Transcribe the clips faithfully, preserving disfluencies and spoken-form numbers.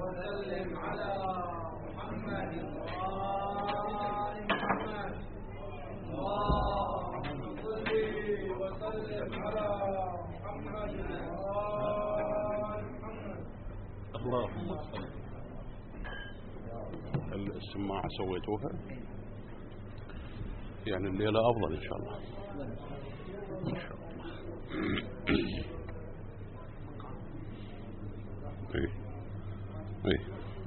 وسلم على محمد وآل محمد. اللهم صل وسلم على محمد وآل محمد. اللهم صل. السماعة سويتوها؟ يعني الليلة أفضل إن شاء الله. إن شاء الله. إيه إيه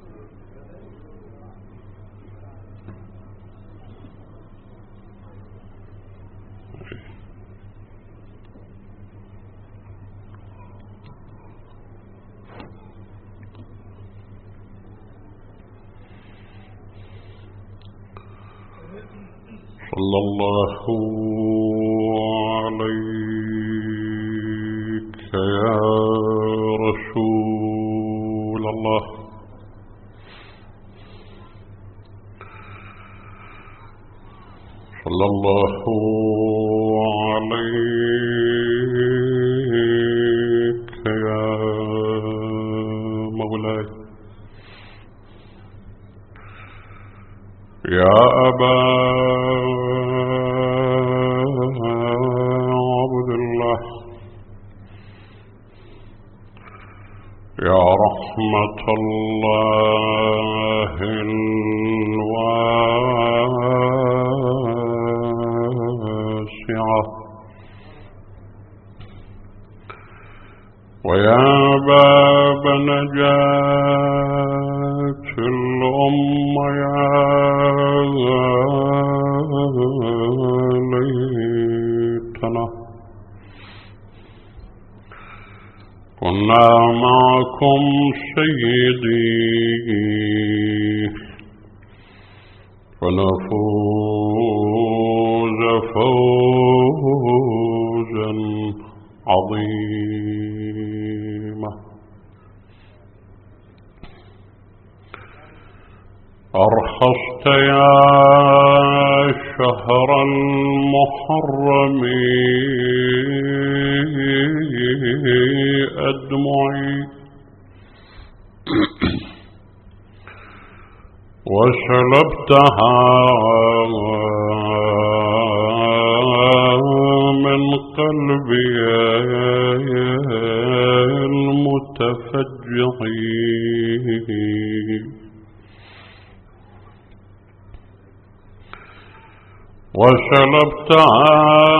صلى الله عليك يا رسول الله. صلى الله عليك يا مولاي. يا أبا عبد الله، يا رحمة الله الواسعة، ويا باب نجاة الأمة، يا ليتنا كنا معكم سيدي فنفوز فوزا عظيما. أرخصت يا شهر المحرم أدمعي، وسلبتها من قلبي المتفجع، وسلبتها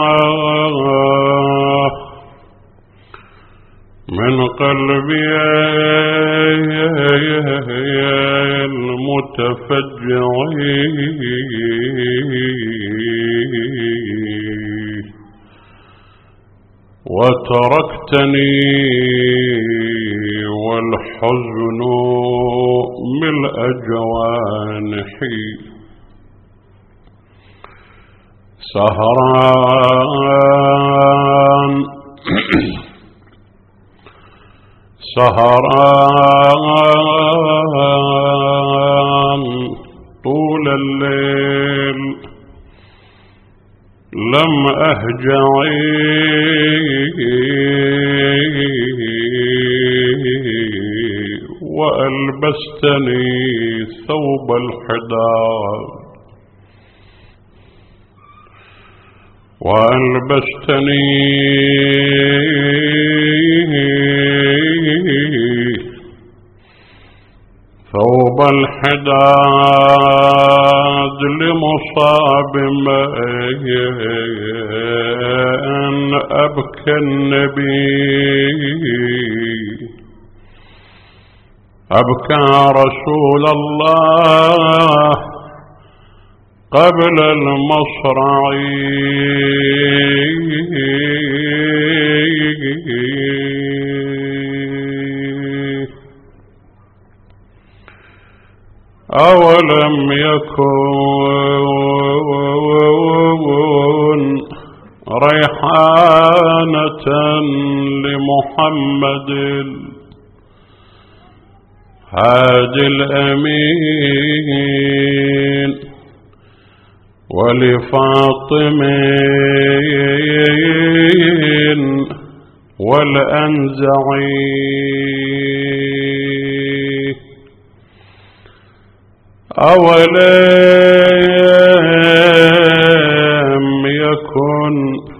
من قلبي المتفجع، وتركتني والحزن ملء جوانحي سهران سهران طول الليل لم أهجعي، وألبستني ثوب الحداد، وألبستني ثوب الحداد لمصاب أن أبكى النبي، أبكى رسول الله قبل المصرع، أولم يكن ريحانة لمحمد هادي الأمين ولفاطمين والأنزعي أولم يكن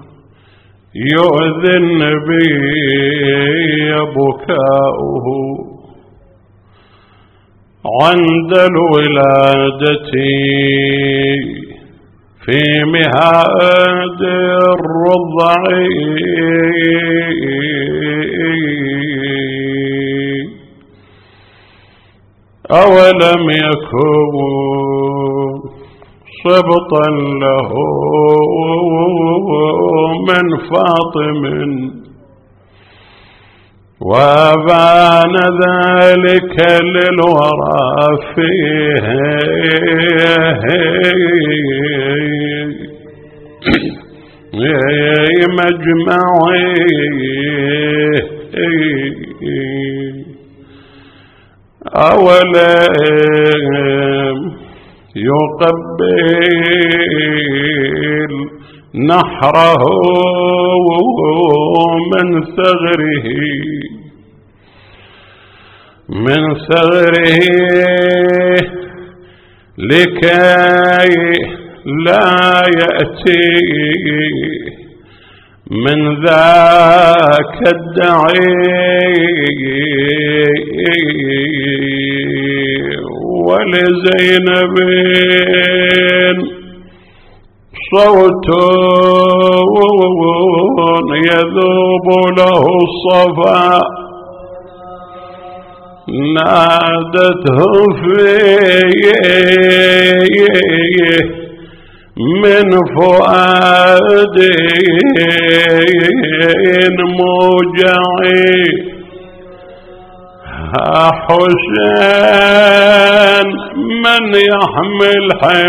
يؤذي النبي بكاؤه عند الولادة في مهاد الرضع أولم يكن صبطا له من فاطم وبان ذلك للورى فيه مجمعي أولم يقبل نحره من ثغره من ثغره لكي لا يأتي من ذاك الدعي ولزينب صوت يذوب له الصفا نادته فيه من فؤادي موجعي حسين من يحمل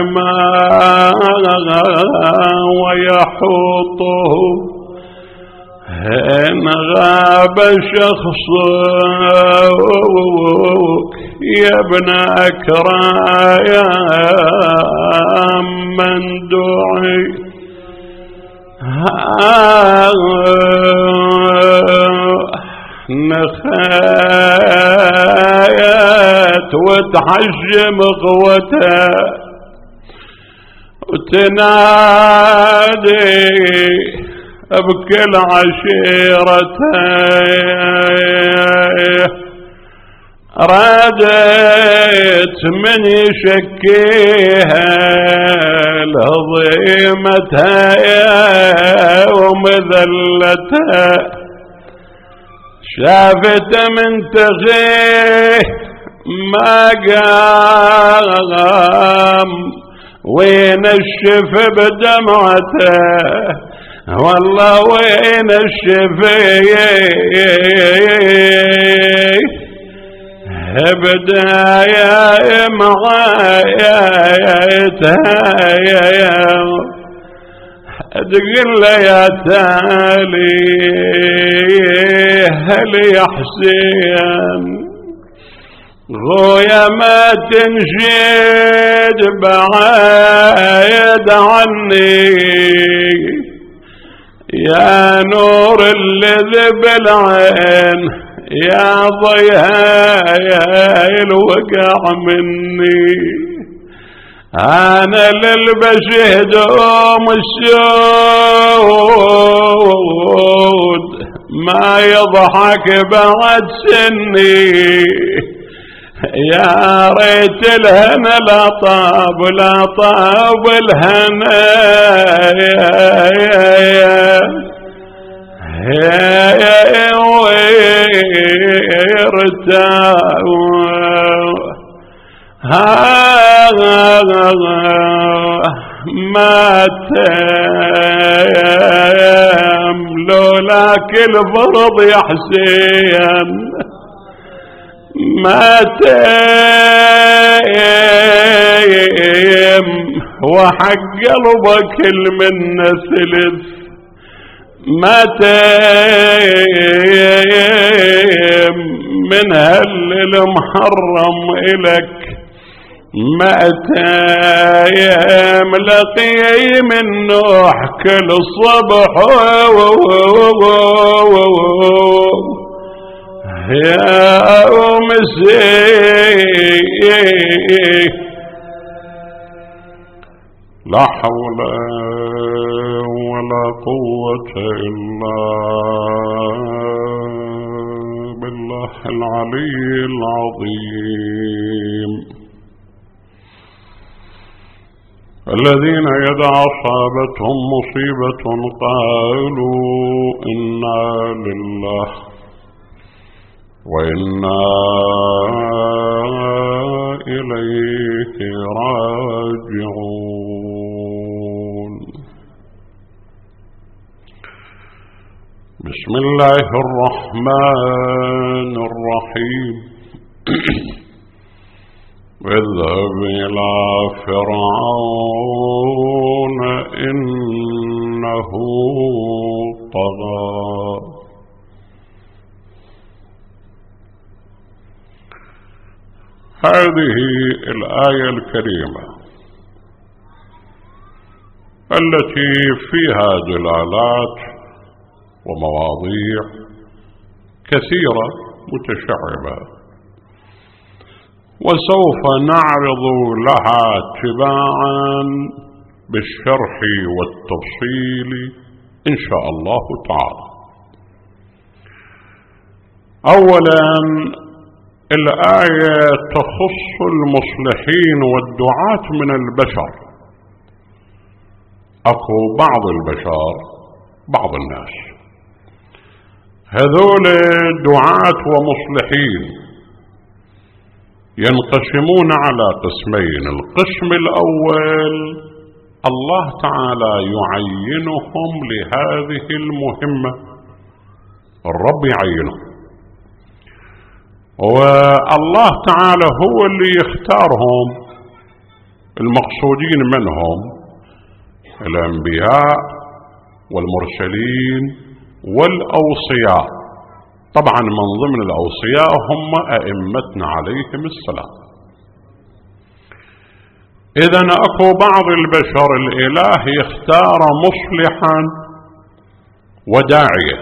حماه ويحوطه إن غاب شخصك يا ابن أكرام من دعي نخايت وتحجم قوته وتنادي بكل عشيرته رادت من يشكيها لضيمتها ومذلتها شافت من تغيه ما قام وينشف بدمعته والله وينشف بداية معايتها تقول يا تالي هل يا حسين غويا ما تنشد بعيد عني يا نور الذي بالعين يا ضيها يا الوقع مني أنا للبشهد أم السود ما يضحك بعد سني يا ريت الهنا لا طاب لا طاب الهنا يا يا يا يا ويرتاح ما تم لولاك الفرض يا حسين ما تم وحق قلبك المنة ثلث ما تم من هل المحرم إلك ما تايم لقي من نوح كل الصبح يا مسيح لا حول ولا قوة إلا بالله العلي العظيم. الذين إذا أصابتهم مصيبة قالوا إنا لله وإنا إليه راجعون. بسم الله الرحمن الرحيم. اذهب إلى فرعون إنه طغى. هذه الآية الكريمة التي فيها دلالات ومواضيع كثيرة متشعبة، وسوف نعرض لها تباعا بالشرح والتفصيل إن شاء الله تعالى. أولا، الآية تخص المصلحين والدعاة من البشر. أكو بعض البشر، بعض الناس، هذول دعاة ومصلحين ينقسمون على قسمين. القسم الأول الله تعالى يعينهم لهذه المهمة، الرب يعينهم، والله تعالى هو اللي يختارهم. المقصودين منهم الأنبياء والمرسلين والأوصياء. طبعا من ضمن الأوصياء هم أئمتنا عليهم السلام. إذن أكو بعض البشر الإله يختار مصلحا وداعية،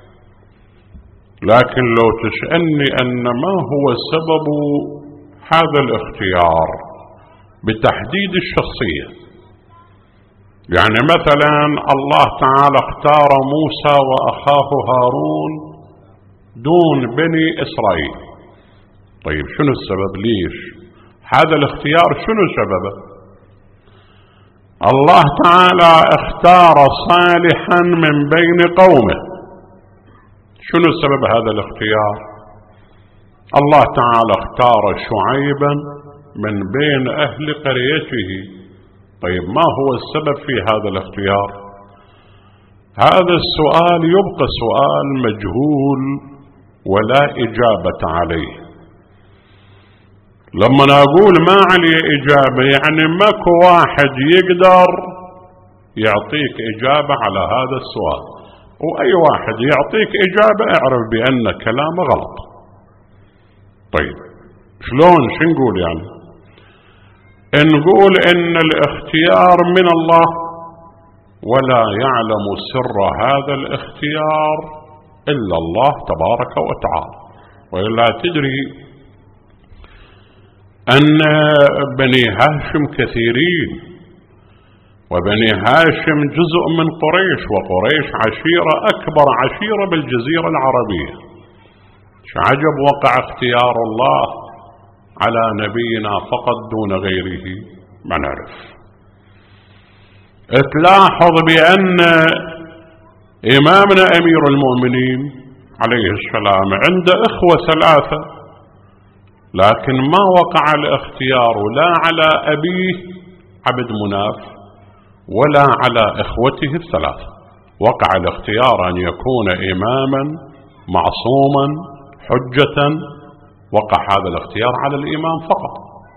لكن لو تسألني أن ما هو سبب هذا الاختيار بتحديد الشخصية، يعني مثلا الله تعالى اختار موسى وأخاه هارون دون بني إسرائيل. طيب شنو السبب؟ ليش هذا الاختيار؟ شنو سببه؟ الله تعالى اختار صالحا من بين قومه. شنو سبب هذا الاختيار؟ الله تعالى اختار شعيبا من بين أهل قريته. طيب ما هو السبب في هذا الاختيار؟ هذا السؤال يبقى سؤال مجهول ولا إجابة عليه. لما نقول ما عليه إجابة يعني ماكو واحد يقدر يعطيك إجابة على هذا السؤال، وأي واحد يعطيك إجابة اعرف بأن كلامه غلط. طيب شلون؟ شو نقول يعني؟ نقول إن الاختيار من الله ولا يعلم سر هذا الاختيار إلا الله تبارك وتعالى. وإلا تدري أن بني هاشم كثيرين، وبني هاشم جزء من قريش، وقريش عشيرة أكبر عشيرة بالجزيرة العربية. عجب وقع اختيار الله على نبينا فقط دون غيره؟ ما نعرف. تلاحظ بأن إمامنا أمير المؤمنين عليه السلام عنده إخوة ثلاثة، لكن ما وقع الاختيار لا على أبيه عبد مناف ولا على إخوته الثلاثة. وقع الاختيار أن يكون إماما معصوما حجة. وقع هذا الاختيار على الإمام فقط.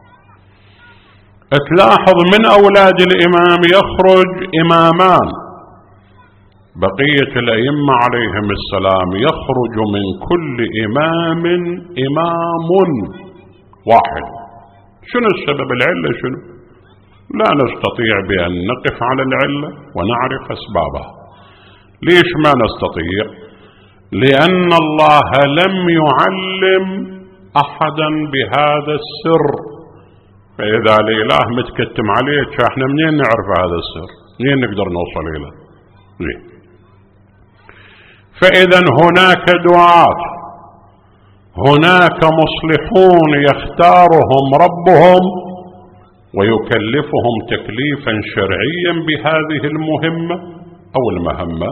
تلاحظ من أولاد الإمام يخرج إمامان، بقية الأئمة عليهم السلام يخرج من كل إمام إمام واحد. شنو السبب؟ العلة شنو؟ لا نستطيع بأن نقف على العلة ونعرف أسبابها. ليش ما نستطيع؟ لأن الله لم يعلم أحدا بهذا السر فإذا الإله متكتم عليك احنا منين نعرف هذا السر؟ منين نقدر نوصل إليه؟ زين. فإذا هناك دعاة، هناك مصلحون يختارهم ربهم ويكلفهم تكليفا شرعيا بهذه المهمة أو المهمة،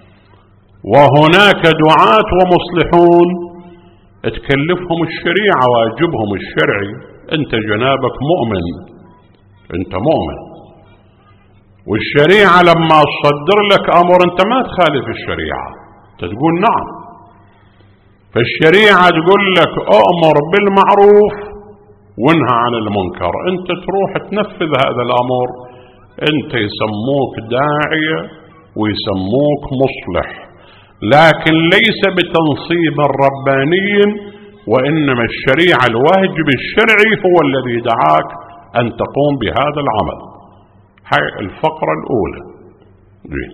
وهناك دعاة ومصلحون تكلفهم الشريعة واجبهم الشرعي. أنت جنابك مؤمن، أنت مؤمن، والشريعة لما تصدر لك أمر أنت ما تخالف الشريعة، تقول نعم. فالشريعة تقول لك أؤمر بالمعروف وانهى عن المنكر، أنت تروح تنفذ هذا الأمر، أنت يسموك داعية ويسموك مصلح، لكن ليس بتنصيب رباني، وإنما الشريعة الواجب الشرعي هو الذي دعاك أن تقوم بهذا العمل. هاي الفقرة الأولى. جي.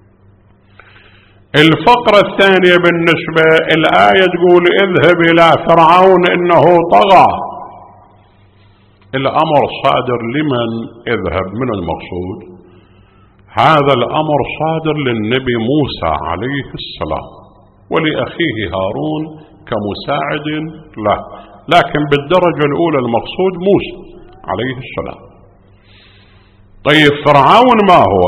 الفقرة الثانية بالنسبة الآية تقول اذهب إلى فرعون إنه طغى. الأمر صادر لمن؟ اذهب، من المقصود؟ هذا الأمر صادر للنبي موسى عليه السلام ولأخيه هارون كمساعد له، لكن بالدرجة الأولى المقصود موسى عليه السلام. طيب فرعون ما هو؟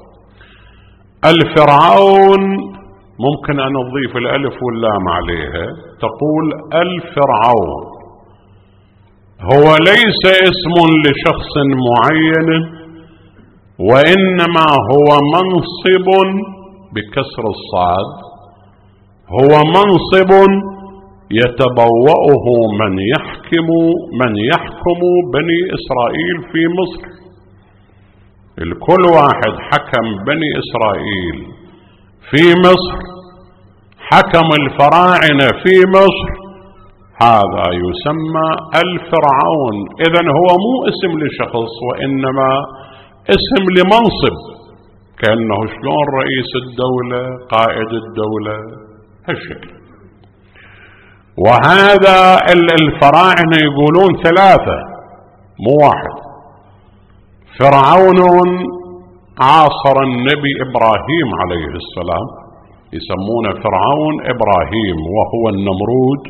الفرعون ممكن أن نضيف الألف واللام عليها، تقول الفرعون هو ليس اسم لشخص معين، وإنما هو منصب بكسر الصاد، هو منصب يتبوأه من يحكم من يحكم بني إسرائيل في مصر. الكل واحد حكم بني إسرائيل في مصر، حكم الفراعنة في مصر، هذا يسمى الفرعون. إذن هو مو اسم لشخص، وإنما اسم لمنصب، كأنه شلون رئيس الدولة، قائد الدولة، هالشكل. وهذا الفراعنة يقولون ثلاثة مو واحد. فرعون عاصر النبي إبراهيم عليه السلام، يسمونه فرعون إبراهيم وهو النمرود.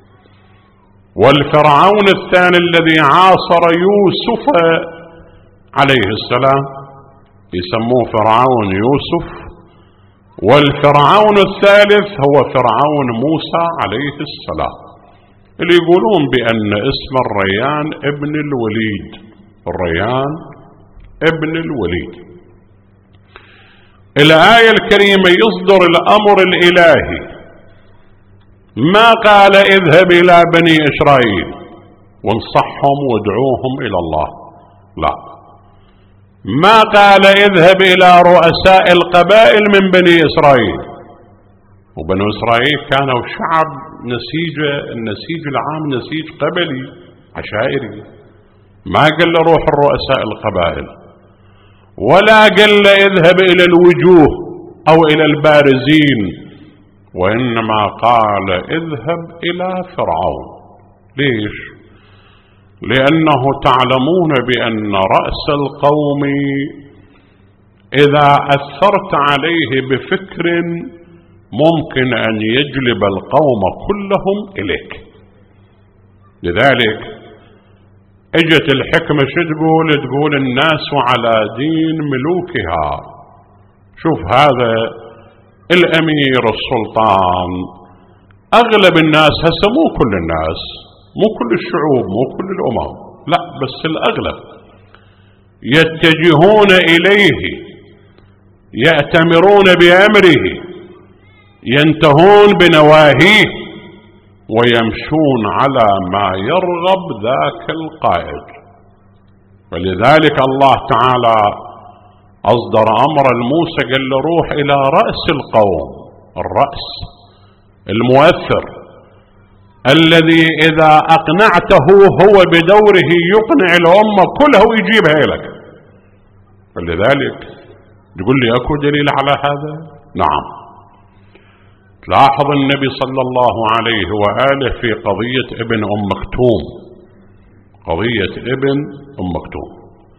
والفرعون الثاني الذي عاصر يوسف عليه السلام يسموه فرعون يوسف. والفرعون الثالث هو فرعون موسى عليه السلام، اللي يقولون بأن اسم الريان ابن الوليد، الريان ابن الوليد. الآية الكريمة يصدر الأمر الإلهي، ما قال اذهب إلى بني إسرائيل وانصحهم وادعوهم إلى الله، لا، ما قال اذهب إلى رؤساء القبائل من بني إسرائيل، وبنو إسرائيل كانوا شعب نسيج، النسيج العام نسيج قبلي عشائري، ما قال له روح الرؤساء القبائل، ولا قال له اذهب إلى الوجوه أو إلى البارزين، وإنما قال اذهب إلى فرعون. ليش؟ لأنه تعلمون بأن رأس القوم إذا أثرت عليه بفكر ممكن أن يجلب القوم كلهم إليك. لذلك اجت الحكمة شو تقول؟ تقول الناس على دين ملوكها. شوف هذا الأمير السلطان، أغلب الناس، هسه مو كل الناس، مو كل الشعوب، مو كل الأمم، لا بس الأغلب يتجهون إليه، يأتمرون بأمره، ينتهون بنواهيه، ويمشون على ما يرغب ذاك القائد. ولذلك الله تعالى أصدر أمر الموسى، قال له روح إلى رأس القوم، الرأس المؤثر الذي إذا أقنعته هو بدوره يقنع الأمة كلها ويجيبها لك. فلذلك تقول لي أكو دليل على هذا؟ نعم. تلاحظ النبي صلى الله عليه وآله في قضية ابن أم مكتوم قضية ابن أم مكتوم.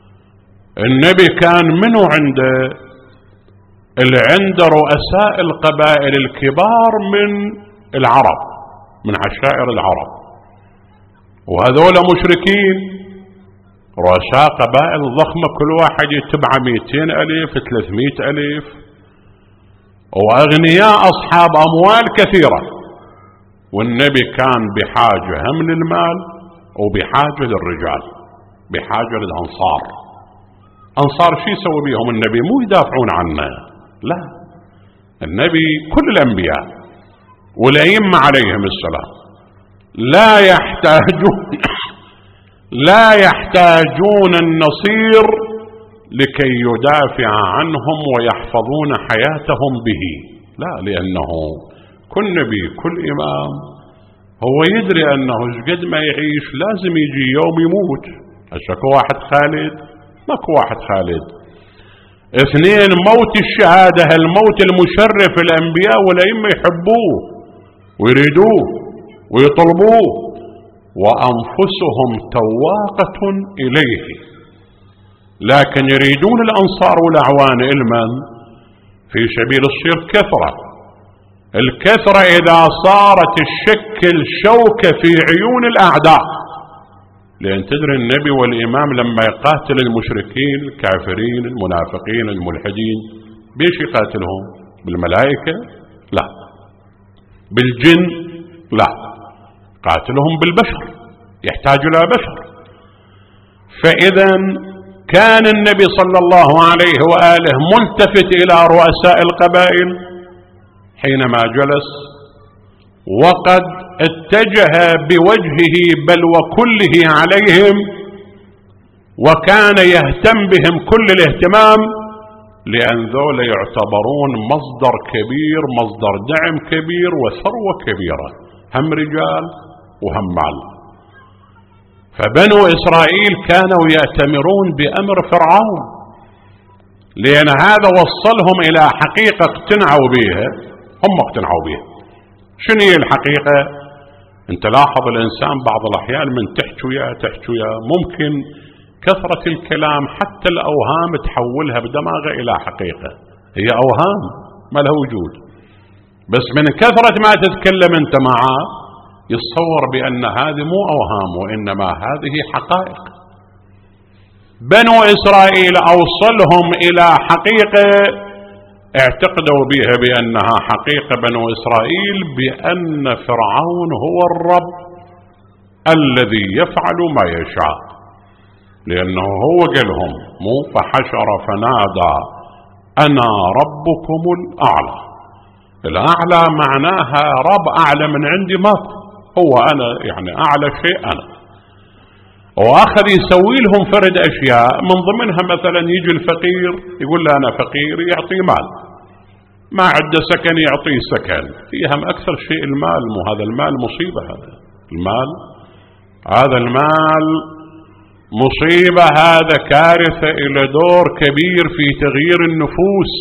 النبي كان منه عنده اللي عنده رؤساء القبائل الكبار من العرب، من عشائر العرب، وهذول مشركين رؤساء قبائل ضخمة، كل واحد يتبع مئتين ألف ثلاثمائة ألف، وأغنياء أصحاب أموال كثيرة. والنبي كان بحاجة هم للمال وبحاجة للرجال، بحاجة للأنصار. أنصار شو يسوي بيهم النبي؟ مو يدافعون عنه، لا، النبي كل الأنبياء والأئمة عليهم السلام لا يحتاجون لا يحتاجون النصير لكي يدافع عنهم ويحفظون حياتهم به، لا، لأنه كل نبي كل إمام هو يدري أنه قد ما يعيش لازم يجي يوم يموت. أشكو واحد خالد؟ ماكو واحد خالد. اثنين، موت الشهادة، الموت المشرف، الأنبياء والأئمة يحبوه ويريدوه ويطلبوه، وأنفسهم تواقة إليه، لكن يريدون الأنصار والأعوان علما في سبيل الصير كثرة. الكثرة إذا صارت تشكل شوكة في عيون الأعداء، لأن تدري النبي والإمام لما يقاتل المشركين الكافرين المنافقين الملحدين بيش يقاتلهم؟ بالملائكة؟ لا. بالجن؟ لا. قاتلهم بالبشر، يحتاج إلى بشر. فإذا كان النبي صلى الله عليه وآله ملتفت إلى رؤساء القبائل حينما جلس، وقد اتجه بوجهه بل وكله عليهم، وكان يهتم بهم كل الاهتمام، لأن ذولا يعتبرون مصدر كبير، مصدر دعم كبير وثروة كبيرة، هم رجال وهم مال. فبنو إسرائيل كانوا يأتمرون بأمر فرعون، لأن هذا وصلهم إلى حقيقة اقتنعوا بها، هم اقتنعوا بها. شنو هي الحقيقة؟ انت لاحظ الإنسان بعض الأحيان من تحكي وياه تحكي وياه ممكن كثرة الكلام حتى الأوهام تحولها بدماغه إلى حقيقة، هي أوهام ما لها وجود، بس من كثرة ما تتكلم انت معه يتصور بأن هذه مو أوهام وإنما هذه حقائق. بنو إسرائيل أوصلهم إلى حقيقة اعتقدوا بها بأنها حقيقة بنو إسرائيل، بأن فرعون هو الرب الذي يفعل ما يشاء، لأنه هو قالهم مو فحشر فنادى أنا ربكم الأعلى. الأعلى معناها رب أعلى من عندي ماكو، هو أنا يعني أعلى شيء أنا. وأخذ يسوي لهم فرد أشياء، من ضمنها مثلا يجي الفقير يقول له أنا فقير يعطي مال، ما عنده سكن يعطيه سكن، يهم أكثر شيء المال. مو هذا المال مصيبة، هذا المال هذا المال مصيبة، هذا كارثة، إلى دور كبير في تغيير النفوس.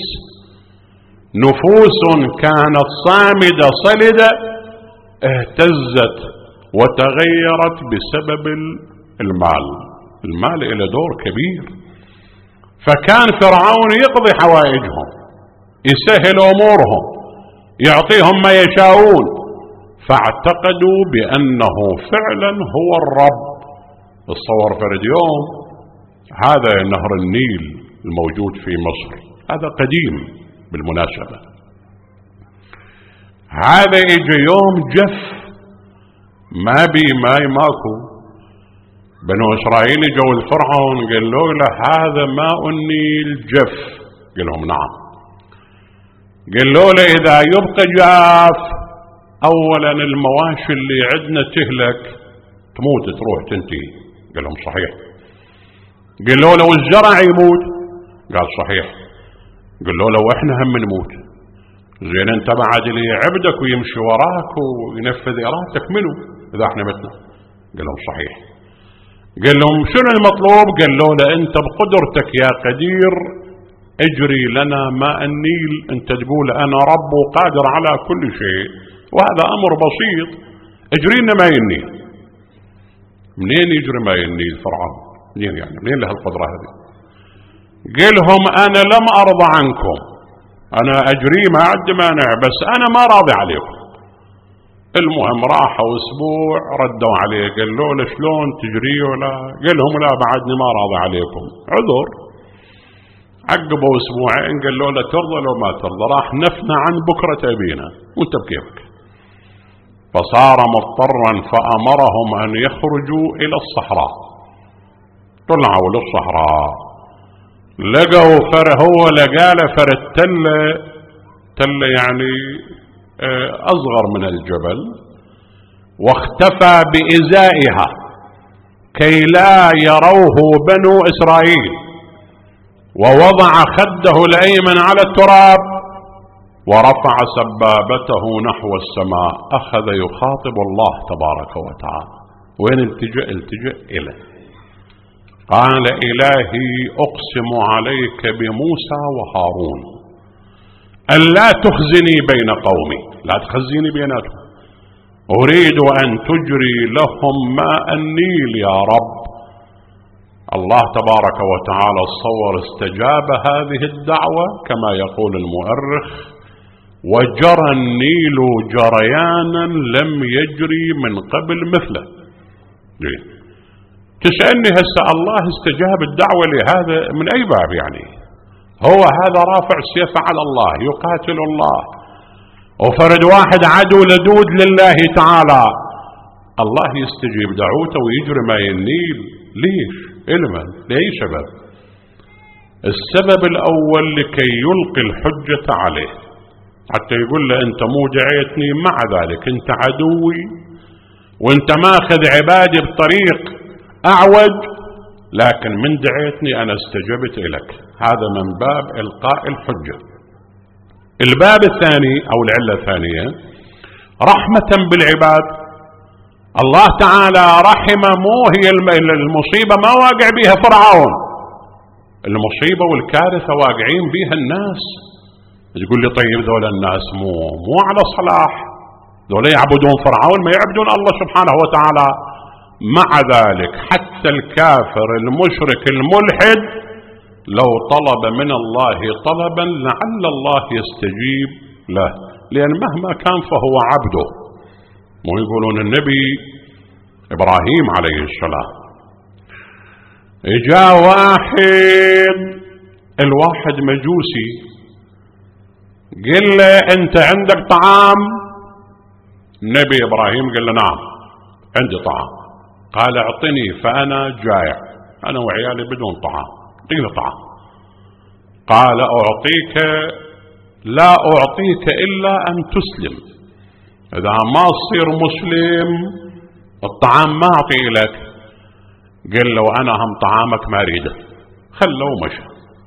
نفوس كانت صامدة صلدة اهتزت وتغيرت بسبب المال. المال إلى دور كبير. فكان فرعون يقضي حوائجهم، يسهل أمورهم، يعطيهم ما يشاءون، فاعتقدوا بأنه فعلا هو الرب. الصور فرد يوم هذا نهر النيل الموجود في مصر، هذا قديم بالمناسبة، هذا اجى يوم جف ما بي ماي ماكو. بنو إسرائيل جو الفرعون قالوا له هذا ماء النيل جف، قال لهم نعم. قالوا له إذا يبقى جاف أولا المواشي اللي عندنا تهلك تموت تروح تنتهي، قال لهم صحيح. قالوا له الزرع يموت، قال صحيح. قالوا له واحنا هم نموت، زين انت بعد اللي يعبدك ويمشي وراك وينفذ إرادتك منه إذا احنا متنا؟ قال لهم صحيح. قال لهم شنو المطلوب؟ قالوا له انت بقدرتك يا قدير اجري لنا ماء النيل، انت تقول انا رب وقادر على كل شيء وهذا امر بسيط، اجري لنا ماء النيل. منين يجري ماء النيل فرعون؟ منين يعني؟ منين له القدرة هذه؟ قلهم أنا لم أرضى عنكم، أنا أجري ما عندي مانع، بس أنا ما راضي عليكم. المهم راحوا أسبوع ردوا عليه قالوا له شلون تجري ولا؟ قال لهم لا بعدني ما راضي عليكم، عذر. عقبوا أسبوعين قالوا له ترضى لو ما ترضى، راح نفنا عن بكرة أبينا وانت بكيفك. فصار مضطرا فأمرهم أن يخرجوا إلى الصحراء. طلعوا للصحراء لقوا فر هو لقال فر التلة، تلة يعني أصغر من الجبل، واختفى بإزائها كي لا يروه بنو إسرائيل، ووضع خده الأيمن على التراب ورفع سبابته نحو السماء، أخذ يخاطب الله تبارك وتعالى. وين التجأ؟ التجأ إليه. قال إلهي أقسم عليك بموسى وهارون ألا تخزني بين قومي، لا تخزيني بيناتهم، أريد أن تجري لهم ماء النيل يا رب. الله تبارك وتعالى صور استجاب هذه الدعوة كما يقول المؤرخ: وجرى النيل جريانا لم يجري من قبل مثله. تسألني هسه الله استجاب الدعوة لهذا من أي باب يعني؟ هو هذا رافع سيف على الله يقاتل الله، وفرد واحد عدو لدود لله تعالى، الله يستجيب دعوته ويجري ماء النيل. ليش؟ علما لأي سبب؟ السبب الأول لكي يلقي الحجة عليه، حتى يقول له أنت مو دعيتني، مع ذلك أنت عدوي وأنت ماخذ عبادي بطريق أعوج، لكن من دعيتني أنا استجبت إليك. هذا من باب إلقاء الحجة. الباب الثاني أو العلة الثانية رحمة بالعباد. الله تعالى رحم، مو هي المصيبة ما واقع بها فرعون، المصيبة والكارثة واقعين بها الناس. تقول لي طيب ذول الناس مو مو على صلاح، ذول يعبدون فرعون ما يعبدون الله سبحانه وتعالى. مع ذلك حتى الكافر المشرك الملحد لو طلب من الله طلبا لعل الله يستجيب له، لأن مهما كان فهو عبده. مو يقولون النبي إبراهيم عليه السلام جاء واحد، الواحد مجوسي، قال له أنت عندك طعام؟ النبي إبراهيم قال له نعم عندي طعام. قال اعطني فأنا جائع، أنا وعيالي بدون طعام، اعطيني طعام. قال أعطيك، لا أعطيك إلا أن تسلم، إذا ما تصير مسلم الطعام ما أعطي لك. قال له أنا هم طعامك ما أريده، خلوا مشى.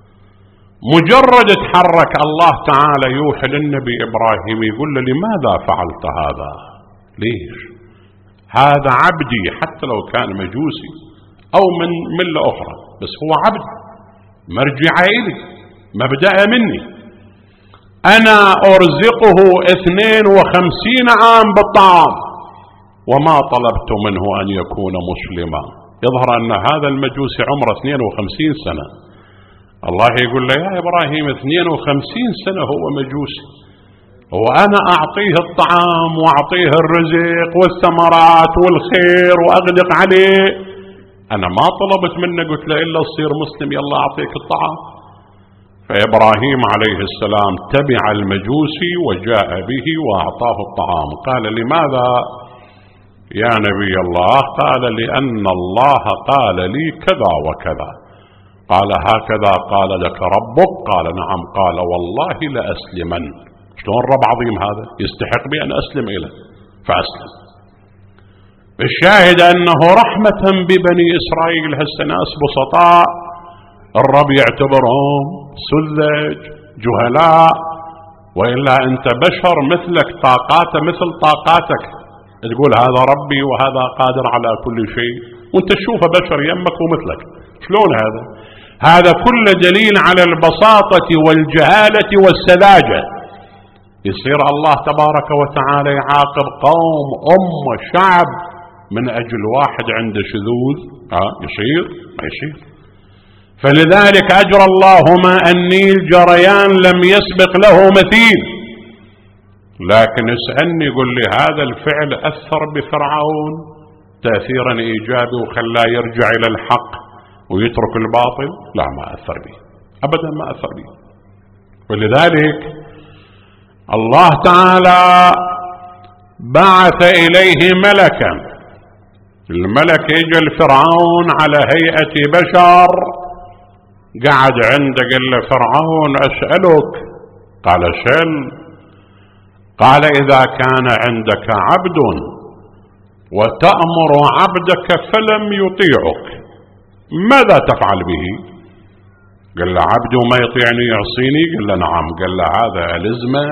مجرد تحرك الله تعالى يوحي للنبي إبراهيم يقول له لماذا فعلت هذا؟ ليش؟ هذا عبدي، حتى لو كان مجوسي أو من ملة أخرى، بس هو عبد مرجع إلي، مبدأ مني. أنا أرزقه اثنين وخمسين عام بالطعام وما طلبت منه أن يكون مسلما. يظهر أن هذا المجوسي عمره اثنين وخمسين سنة. الله يقول له يا إبراهيم اثنين وخمسين سنة هو مجوسي، وأنا أعطيه الطعام وأعطيه الرزق والثمرات والخير وأغدق عليه. أنا ما طلبت منه قلت له إلا تصير مسلم يلا أعطيك الطعام. فإبراهيم عليه السلام تبع المجوسي وجاء به وأعطاه الطعام. قال لماذا يا نبي الله؟ قال لأن الله قال لي كذا وكذا. قال هكذا قال لك ربك؟ قال نعم. قال والله لأسلمن. شلون رب عظيم هذا، يستحق بأن أسلم إليه فأسلم. الشاهد أنه رحمة ببني إسرائيل، هالناس بسطاء الرب يعتبرهم سذج جهلاء، وإلا أنت بشر مثلك، طاقاته مثل طاقاتك، تقول هذا ربي وهذا قادر على كل شيء، وانت تشوفه بشر يمك ومثلك. شلون هذا؟ هذا كل دليل على البساطة والجهالة والسذاجة. يصير الله تبارك وتعالى يعاقب قوم أمة شعب من أجل واحد عنده شذوذ ها يصير ما يصير. فلذلك أجرى الله ماء النيل جريان لم يسبق له مثيل. لكن اسألني قل لي هذا الفعل أثر بفرعون تأثيرا إيجابي وخلاه يرجع إلى الحق ويترك الباطل؟ لا، ما أثر به أبدا، ما أثر به. ولذلك الله تعالى بعث إليه ملكا. الملك يجي لفرعون على هيئة بشر، قعد عنده قال له فرعون أسألك. قال سل. قال إذا كان عندك عبد وتأمر عبدك فلم يطيعك ماذا تفعل به؟ قال له عبدي وما يطيعني يعصيني؟ قال له نعم. قال له هذا لزمه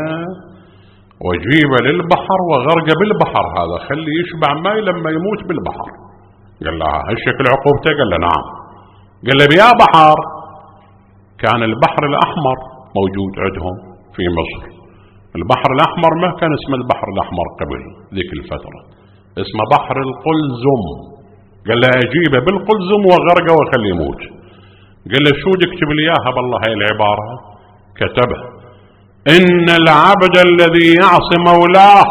وجيب للبحر وغرق بالبحر، هذا خلي يشبع ماء لما يموت بالبحر. قال له هالشكل عقوبته؟ قال له نعم. قال له يا بحر، كان البحر الأحمر موجود عندهم في مصر. البحر الأحمر ما كان اسمه البحر الأحمر قبل ذيك الفترة، اسمه بحر القلزم. قال له أجيبه بالقلزم وغرقه وخليه يموت. قال له شو تكتب لي اياها بالله هاي العبارة؟ كتبه إن العبد الذي يعصي مولاه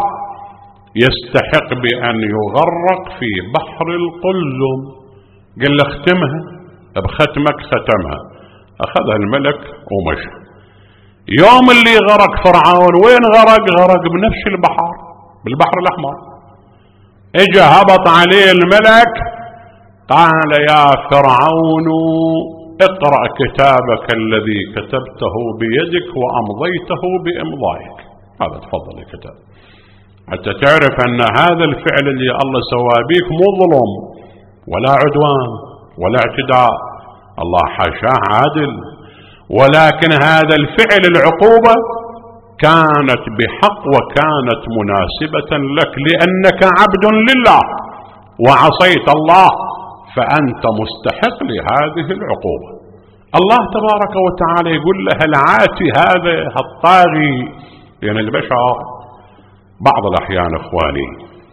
يستحق بأن يغرق في بحر القلزم. قال له اختمها بختمك. ختمها، أخذها الملك ومشى. يوم اللي غرق فرعون وين غرق؟ غرق بنفس البحر، بالبحر الأحمر. اجى هبط عليه الملك قال يا فرعون اقرأ كتابك الذي كتبته بيدك وأمضيته بإمضائك. هذا تفضل الكتاب، حتى تعرف أن هذا الفعل اللي الله سواه بيك مو ظلم ولا عدوان ولا اعتداء، الله حاشاه عادل، ولكن هذا الفعل العقوبة كانت بحق وكانت مناسبة لك لأنك عبد لله وعصيت الله، فأنت مستحق لهذه العقوبة. الله تبارك وتعالى يقول له العاتي هذا الطاغي، يعني البشر بعض الأحيان إخواني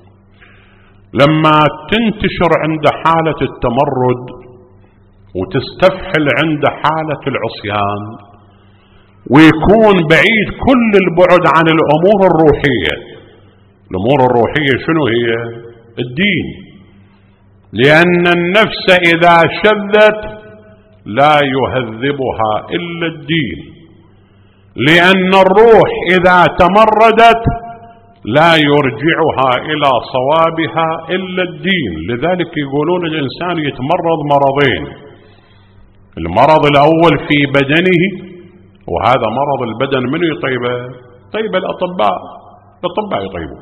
لما تنتشر عند حالة التمرد وتستفحل عند حالة العصيان ويكون بعيد كل البعد عن الأمور الروحية. الأمور الروحية شنو هي؟ الدين. لأن النفس إذا شذت لا يهذبها إلا الدين، لأن الروح إذا تمردت لا يرجعها إلى صوابها إلا الدين. لذلك يقولون الإنسان يتمرض مرضين، المرض الأول في بدنه، وهذا مرض البدن من يطيبه؟ طيب الأطباء، الأطباء يطيبه.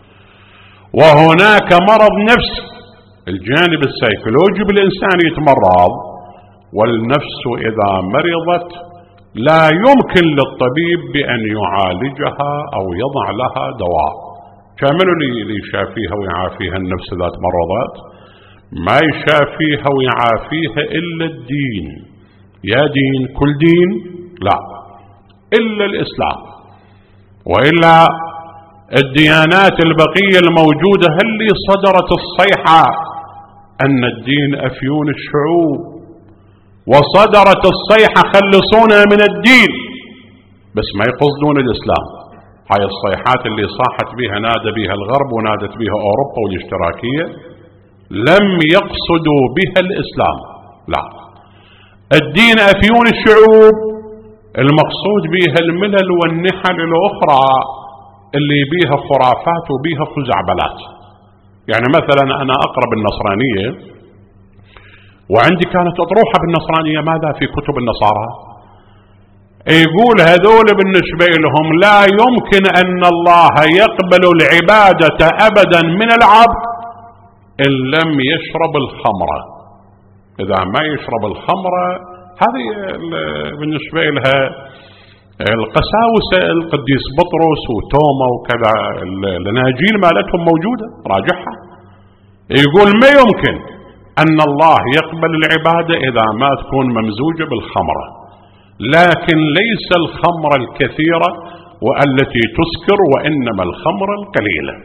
وهناك مرض نفس، الجانب السيكولوجي بالإنسان يتمرض، والنفس إذا مرضت لا يمكن للطبيب بأن يعالجها أو يضع لها دواء. كامل اللي يشافيها ويعافيها النفس إذا تمرضت؟ ما يشافيها ويعافيها إلا الدين. يا دين، كل دين؟ لا، إلا الإسلام. وإلا الديانات البقية الموجودة اللي صدرت الصيحة أن الدين أفيون الشعوب، وصدرت الصيحة خلصونا من الدين، بس ما يقصدون الإسلام. هاي الصيحات اللي صاحت بها نادى بها الغرب ونادت بها أوروبا والاشتراكية لم يقصدوا بها الإسلام، لا. الدين أفيون الشعوب المقصود بها الملل والنحل الأخرى اللي بيها خرافات وبيها خزعبلات. يعني مثلا أنا أقرب النصرانية وعندي كانت أطروحة بالنصرانية، ماذا في كتب النصارى؟ يقول هذول بالنسبة لهم لا يمكن أن الله يقبل العبادة أبدا من العبد إن لم يشرب الخمر. إذا ما يشرب الخمر، هذه بالنسبة لها القساوسة القديس بطرس وتوما وكذا، الأناجيل مالتهم موجودة راجعها. يقول ما يمكن أن الله يقبل العبادة إذا ما تكون ممزوجة بالخمرة، لكن ليس الخمر الكثيرة والتي تسكر، وإنما الخمر القليلة.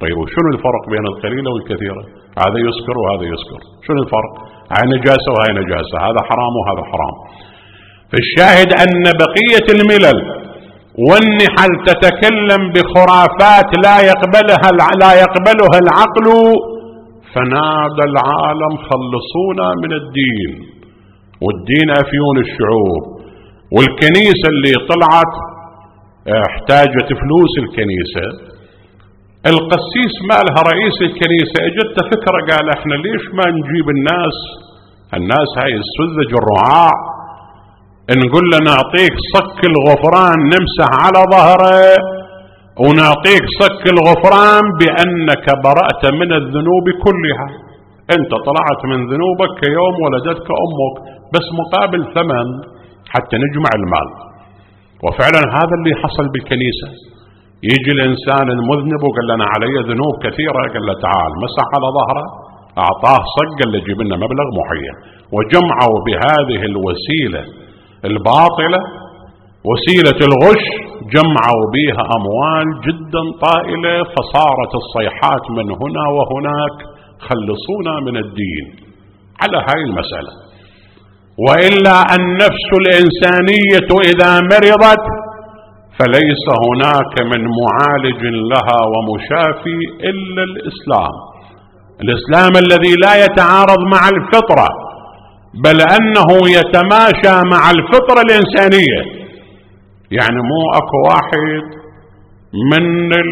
طيب وشنو الفرق بين القليلة والكثيرة؟ هذا يسكر وهذا يسكر، شنو الفرق؟ هاي نجاسة وهاي نجاسة، هذا حرام وهذا حرام. فالشاهد أن بقية الملل والنحل تتكلم بخرافات لا يقبلها لا يقبلها العقل، فنادى العالم خلصونا من الدين، والدين أفيون الشعوب. والكنيسة اللي طلعت احتاجت فلوس الكنيسة، القسيس مالها رئيس الكنيسة اجت فكرة قال احنا ليش ما نجيب الناس الناس هاي السذج الرعاع، نقول له نعطيك صك الغفران نمسح على ظهره، ونعطيك صك الغفران بأنك برأت من الذنوب كلها، انت طلعت من ذنوبك كيوم ولدتك أمك، بس مقابل ثمن حتى نجمع المال. وفعلا هذا اللي حصل بالكنيسة. يجي الإنسان المذنب وقال لنا علي ذنوب كثيرة، قال له تعال، مسح على ظهره، أعطاه صق، قال له جيب لنا مبلغ محيط. وجمعوا بهذه الوسيلة الباطلة، وسيلة الغش، جمعوا بها أموال جدا طائلة، فصارت الصيحات من هنا وهناك خلصونا من الدين على هاي المسألة. وإلا النفس الإنسانية إذا مرضت فليس هناك من معالج لها ومشافي إلا الإسلام، الإسلام الذي لا يتعارض مع الفطرة، بل أنه يتماشى مع الفطرة الإنسانية. يعني مو أكو واحد من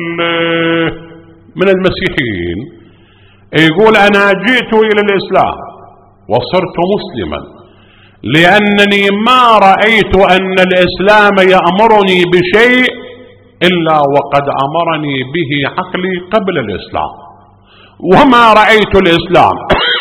من المسيحيين يقول أنا جئت إلى الإسلام وصرت مسلما لأنني ما رأيت أن الإسلام يأمرني بشيء إلا وقد أمرني به عقلي قبل الإسلام، وما رأيت الإسلام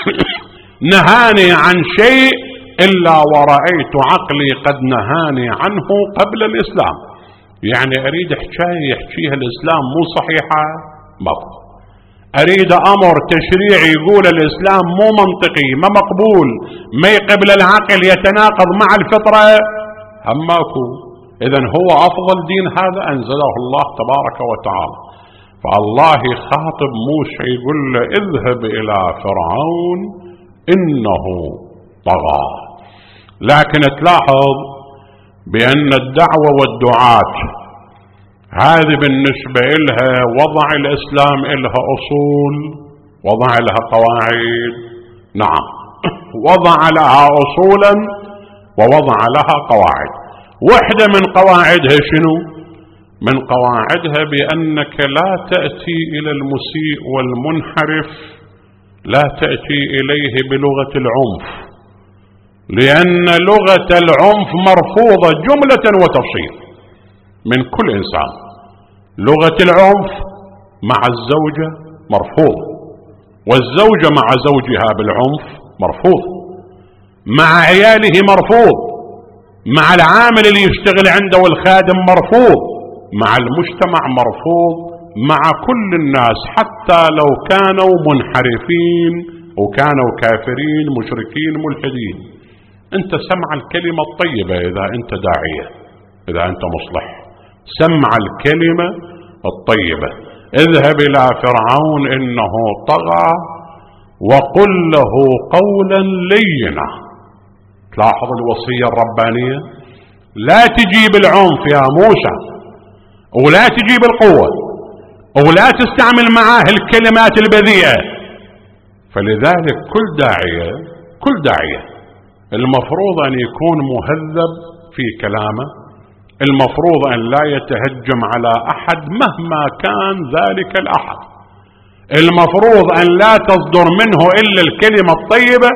نهاني عن شيء إلا ورأيت عقلي قد نهاني عنه قبل الإسلام. يعني أريد حكاية يحكيها الإسلام مو صحيحة، ماكو. أريد أمر تشريعي يقول الإسلام مو منطقي، ما مقبول، ما يقبل العقل، يتناقض مع الفطرة، هم ماكو. إذن هو أفضل دين هذا أنزله الله تبارك وتعالى. فالله خاطب موسى يقول له اذهب إلى فرعون إنه طغى. لكن تلاحظ بأن الدعوة والدعاة هذه بالنسبة إلها وضع الإسلام إلها أصول، وضع لها قواعد، نعم وضع لها أصولا ووضع لها قواعد. واحدة من قواعدها شنو؟ من قواعدها بأنك لا تأتي إلى المسيء والمنحرف، لا تأتي إليه بلغة العنف، لأن لغة العنف مرفوضة جملة وتفصيل من كل إنسان. لغة العنف مع الزوجة مرفوض، والزوجة مع زوجها بالعنف مرفوض، مع عياله مرفوض، مع العامل اللي يشتغل عنده والخادم مرفوض، مع المجتمع مرفوض، مع كل الناس حتى لو كانوا منحرفين وكانوا كافرين مشركين ملحدين. انت سمع الكلمة الطيبة إذا انت داعية، إذا انت مصلح، سمع الكلمة الطيبة. اذهب إلى فرعون إنه طغى وقل له قولا لينا. تلاحظ الوصية الربانية، لا تجيب العنف يا موسى، ولا تجيب القوة، ولا تستعمل معاه الكلمات البذيئة. فلذلك كل داعية كل داعية المفروض أن يكون مهذب في كلامه، المفروض أن لا يتهجم على أحد مهما كان ذلك الأحد، المفروض أن لا تصدر منه إلا الكلمة الطيبة،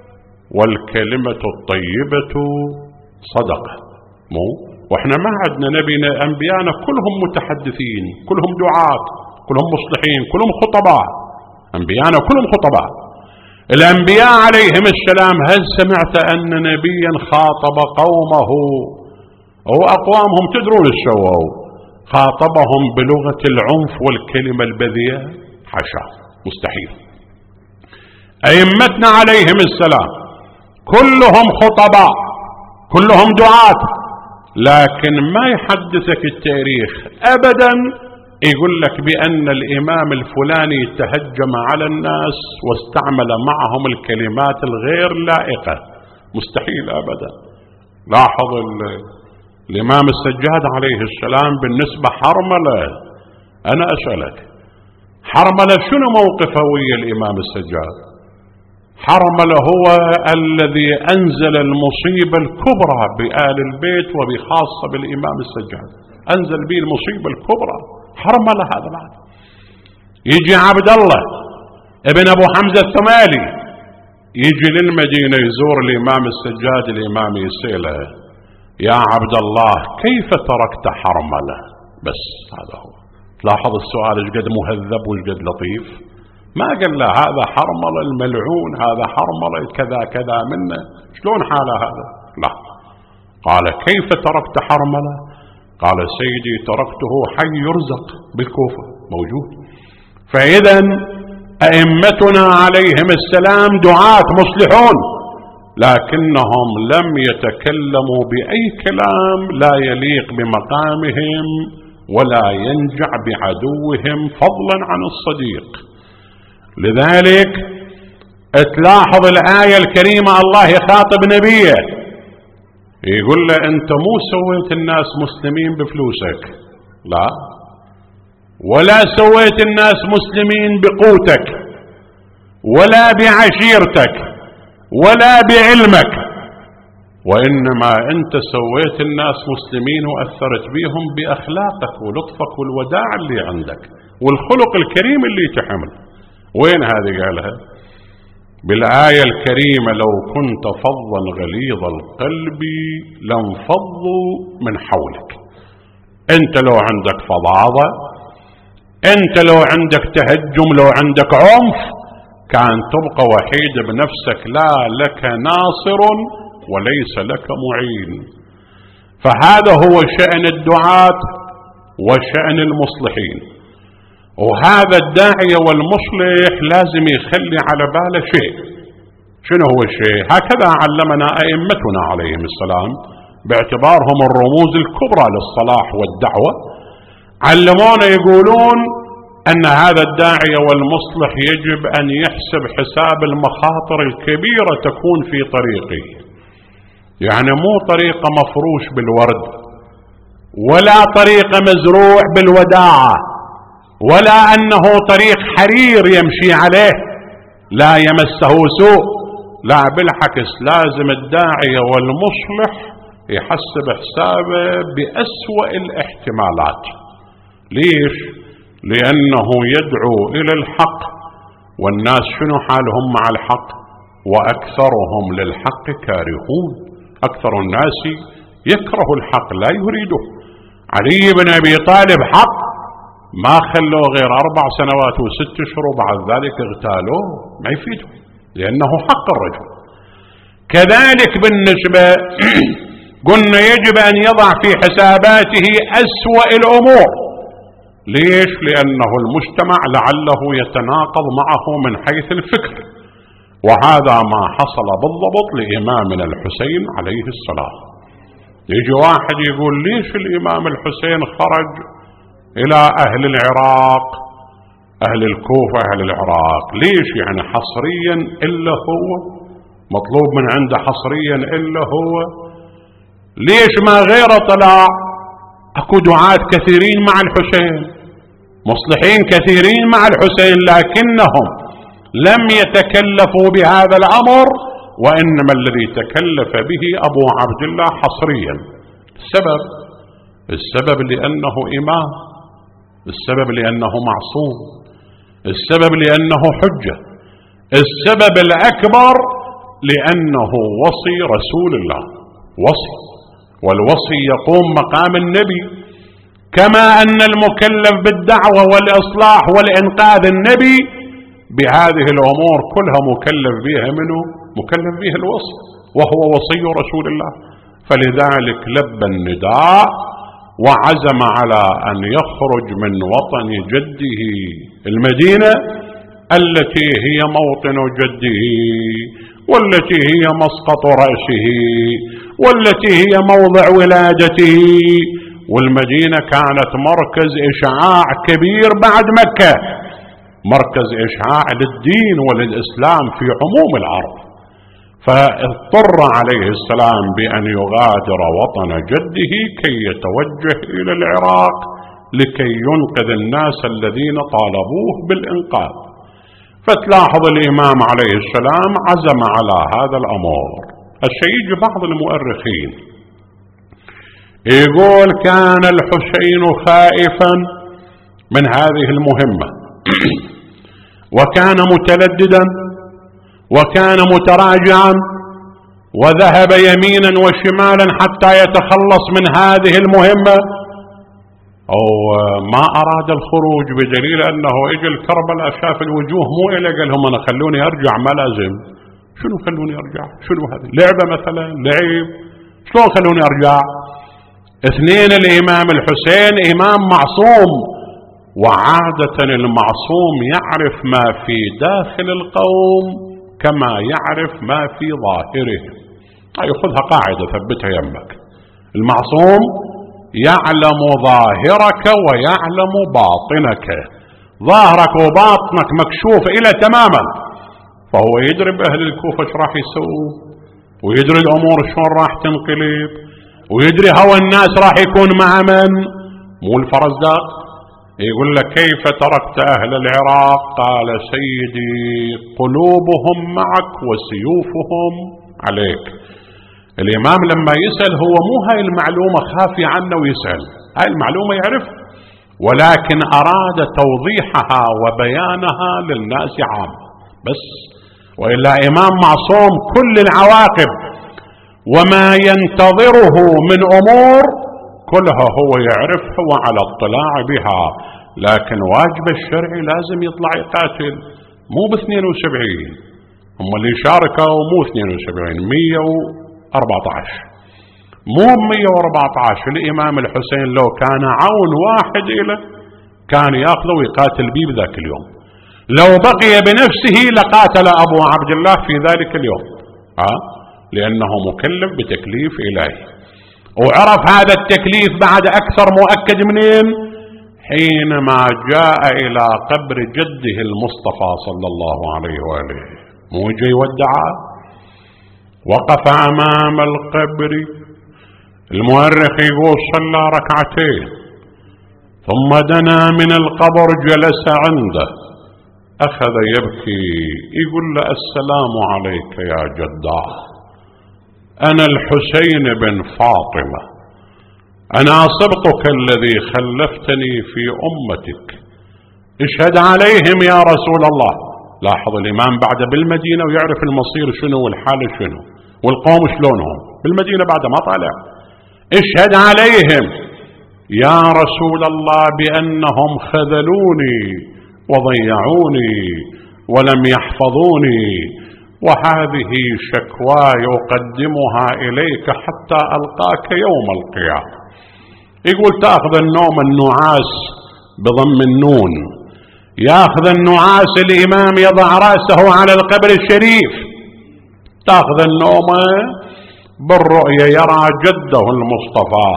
والكلمة الطيبة صدقة. مو وإحنا ما عندنا نبينا أنبيانا كلهم متحدثين، كلهم دعاة، كلهم مصلحين، كلهم خطباء، أنبيانا كلهم خطباء. الأنبياء عليهم السلام هل سمعت أن نبيا خاطب قومه وأقوامهم تدرون ايش سووا؟ خاطبهم بلغة العنف والكلمة البذيئة؟ حاشا، مستحيل. أئمتنا عليهم السلام كلهم خطباء، كلهم دعاة، لكن ما يحدثك التاريخ أبدا يقول لك بأن الإمام الفلاني تهجم على الناس واستعمل معهم الكلمات الغير لائقة. مستحيل أبدا. لاحظ الإمام السجاد عليه السلام بالنسبة حرملة. أنا أسألك حرملة شنو موقفه ويا الإمام السجاد؟ حرملة هو الذي أنزل المصيبة الكبرى بآل البيت وبخاصة بالإمام السجاد، أنزل به المصيبة الكبرى. حرملة هذا بعد. يجي عبد الله ابن أبو حمزة الثمالي يجي للمدينة يزور الإمام السجاد. الإمام يسأله يا عبد الله كيف تركت حرملة؟ بس هذا هو. لاحظ السؤال ايش قد مهذب وايش قد لطيف. ما قال له هذا حرملة الملعون، هذا حرملة كذا كذا منه، شلون حاله هذا؟ لا، قال كيف تركت حرملة؟ قال سيدي تركته حي يرزق بالكوفة موجود. فإذا أئمتنا عليهم السلام دعاة مصلحون، لكنهم لم يتكلموا بأي كلام لا يليق بمقامهم ولا ينجع بعدوهم فضلا عن الصديق. لذلك تلاحظ الآية الكريمة الله يخاطب نبيه يقول له أنت مو سويت الناس مسلمين بفلوسك، لا، ولا سويت الناس مسلمين بقوتك ولا بعشيرتك ولا بعلمك، وإنما أنت سويت الناس مسلمين وأثرت بهم بأخلاقك ولطفك والوداع اللي عندك والخلق الكريم اللي تحمل. وين هذه قالها؟ بالآية الكريمة لو كنت فظا غليظ القلب لانفضوا من حولك. أنت لو عندك فظاظة، أنت لو عندك تهجم، لو عندك عنف، كان تبقى وحيد بنفسك، لا لك ناصر وليس لك معين. فهذا هو شأن الدعاة وشأن المصلحين. وهذا الداعية والمصلح لازم يخلي على باله شيء. شنو هو الشيء؟ هكذا علمنا أئمتنا عليهم السلام باعتبارهم الرموز الكبرى للصلاح والدعوة. علمونا يقولون أن هذا الداعية والمصلح يجب أن يحسب حساب المخاطر الكبيرة تكون في طريقه. يعني مو طريقة مفروش بالورد، ولا طريقة مزروع بالوداعة، ولا أنه طريق حرير يمشي عليه لا يمسه سوء. لا، بالعكس لازم الداعية والمصلح يحسب حسابه بأسوأ الاحتمالات. ليش؟ لأنه يدعو إلى الحق، والناس شنو حالهم مع الحق؟ وأكثرهم للحق كارهون. أكثر الناس يكره الحق لا يريده. علي بن أبي طالب حق ما خلوه غير أربع سنوات وست أشهر وبعد ذلك اغتالوه، ما يفيده لأنه حق الرجل. كذلك بالنسبة قلنا يجب أن يضع في حساباته أسوأ الأمور. ليش؟ لأنه المجتمع لعله يتناقض معه من حيث الفكر، وهذا ما حصل بالضبط لإمامنا الحسين عليه السلام. يجي واحد يقول ليش الإمام الحسين خرج إلى أهل العراق، أهل الكوفة، أهل العراق، ليش يعني حصريا إلا هو؟ مطلوب من عنده حصريا إلا هو؟ ليش ما غيره طلع؟ أكو دعاة كثيرين مع الحسين، مصلحين كثيرين مع الحسين، لكنهم لم يتكلفوا بهذا الأمر، وإنما الذي تكلف به أبو عبد الله حصريا. السبب السبب لأنه إمام، السبب لأنه معصوم، السبب لأنه حجة، السبب الأكبر لأنه وصي رسول الله، وصي، والوصي يقوم مقام النبي، كما أن المكلف بالدعوة والإصلاح والإنقاذ النبي، بهذه الأمور كلها مكلف بها منه، مكلف بها الوصي، وهو وصي رسول الله. فلذلك لبى النداء وعزم على أن يخرج من وطن جده المدينة التي هي موطن جده، والتي هي مسقط رأسه، والتي هي موضع ولادته، والمدينة كانت مركز إشعاع كبير بعد مكة، مركز إشعاع للدين وللإسلام في عموم الأرض. فاضطر عليه السلام بأن يغادر وطن جده كي يتوجه إلى العراق لكي ينقذ الناس الذين طالبوه بالإنقاذ. فتلاحظ الإمام عليه السلام عزم على هذا الأمر. الشيء بعض المؤرخين يقول كان الحسين خائفا من هذه المهمة وكان متلددا وكان متراجعا وذهب يمينا وشمالا حتى يتخلص من هذه المهمة، أو ما أراد الخروج بدليل أنه إجا الكربلاء شاف الوجوه مو إلى قال لهم أنا خلوني أرجع ما لازم. شنو خلوني أرجع؟ شنو هذه لعبة مثلا؟ لعب؟ شلون خلوني أرجع؟ اثنين الإمام الحسين إمام معصوم، وعادة المعصوم يعرف ما في داخل القوم كما يعرف ما في ظاهره. هاي خذها قاعدة ثبتها يمك. المعصوم يعلم ظاهرك ويعلم باطنك، ظاهرك وباطنك مكشوف إلى تماما، فهو يدري بأهل الكوفة ايش راح يسووا، ويدري الأمور شلون راح تنقلب، ويدري هوى الناس راح يكون مع من. مو الفرزدق يقول لك كيف تركت أهل العراق؟ قال سيدي قلوبهم معك وسيوفهم عليك. الإمام لما يسأل هو مو هاي المعلومة خافي عنه ويسأل، هاي المعلومة يعرف، ولكن أراد توضيحها وبيانها للناس عام بس، وإلا إمام معصوم كل العواقب وما ينتظره من أمور كلها هو يعرفها وعلى اطلاع بها، لكن واجب الشرعي لازم يطلع يقاتل، مو باثنين وسبعين، هم اللي شاركوا مو اثنين وسبعين، مية وأربعة عشر، مو مية وأربعة عشر. الإمام الحسين لو كان عون واحد إله كان يأخذه ويقاتل به بذاك اليوم، لو بقي بنفسه لقاتل أبو عبد الله في ذلك اليوم، ها؟ لأنه مكلف بتكليف إلهي، وعرف هذا التكليف بعد أكثر مؤكد منين؟ حينما جاء إلى قبر جده المصطفى صلى الله عليه وآله، مو جاي ودعه، وقف أمام القبر. المؤرخ يقول صلى ركعتين ثم دنا من القبر جلس عنده أخذ يبكي يقول له السلام عليك يا جداه، أنا الحسين بن فاطمة، أنا صبطك الذي خلفتني في أمتك، اشهد عليهم يا رسول الله. لاحظ الإمام بعد بالمدينة ويعرف المصير شنو والحال شنو والقوم شلونهم بالمدينة بعد ما طالع، اشهد عليهم يا رسول الله بأنهم خذلوني وضيعوني ولم يحفظوني، وهذه شكواي أقدمها إليك حتى ألقاك يوم القيامة. يقول تأخذ النوم النعاس بضم النون، يأخذ النعاس الإمام يضع رأسه على القبر الشريف، تأخذ النوم بالرؤية يرى جده المصطفى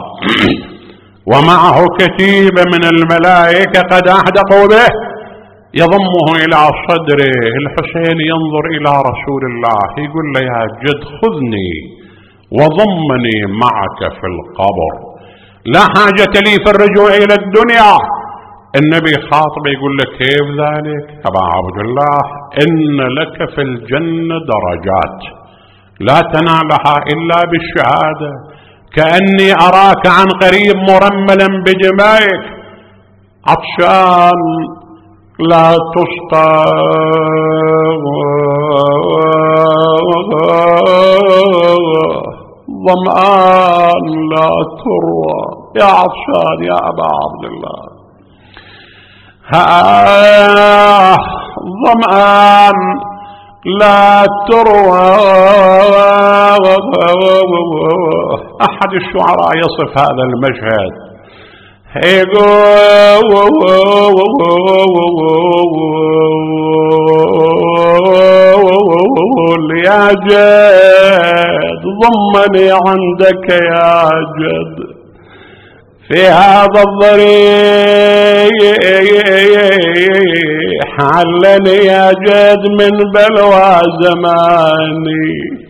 ومعه كتيب من الملائكة قد أحدقوا به، يضمه إلى صدره. الحسين ينظر إلى رسول الله يقول له يا جد خذني وضمني معك في القبر، لا حاجة لي في الرجوع إلى الدنيا. النبي خاطب يقول له كيف ذلك أبا عبد الله؟ إن لك في الجنة درجات لا تنالها إلا بالشهادة، كأني أراك عن قريب مرملا بدمائك عطشان لا تسقى ظمآن لا تروى، يا عطشان يا أبا عبد الله، ها ظمآن لا تروى. أحد الشعراء يصف هذا المشهد يقول يا جد ضمني عندك يا جد، في هذا الضريح علني أجد من بلوى زماني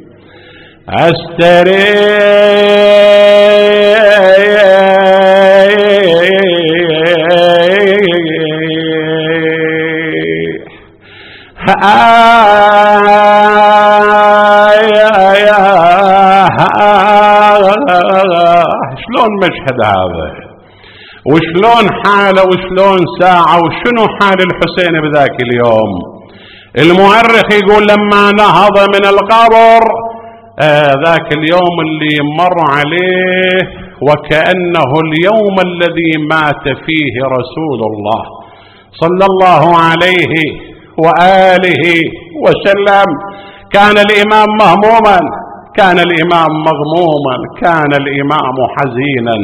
أستريح. شلون مشهد هذا، وشلون حاله، وشلون ساعة، وشنو حال الحسين بذاك اليوم. المؤرخ يقول لما نهض من القبر آه ذاك اليوم اللي مر عليه وكأنه اليوم الذي مات فيه رسول الله صلى الله عليه وآله وسلم. كان الإمام مهموما، كان الإمام مغموما، كان الإمام حزينا.